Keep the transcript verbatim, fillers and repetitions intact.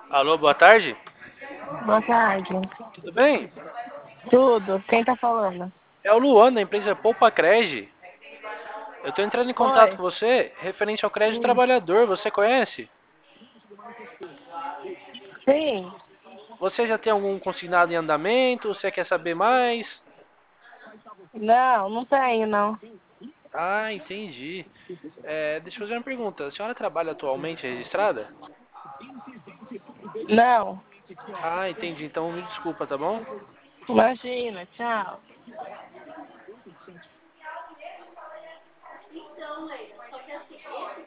Alô, boa tarde. Boa tarde. Tudo bem? Tudo. Quem tá falando? É o Luan da empresa Poupa Cred. Eu tô entrando em contato Oi. com você referente ao crédito Hum. trabalhador. Você conhece? Sim. Você já tem algum consignado em andamento? Você quer saber mais? Não, não tenho, não. Ah, entendi. É, deixa eu fazer uma pergunta. A senhora trabalha atualmente registrada? Não. Ah, entendi. Então me desculpa, tá bom? Imagina. Tchau.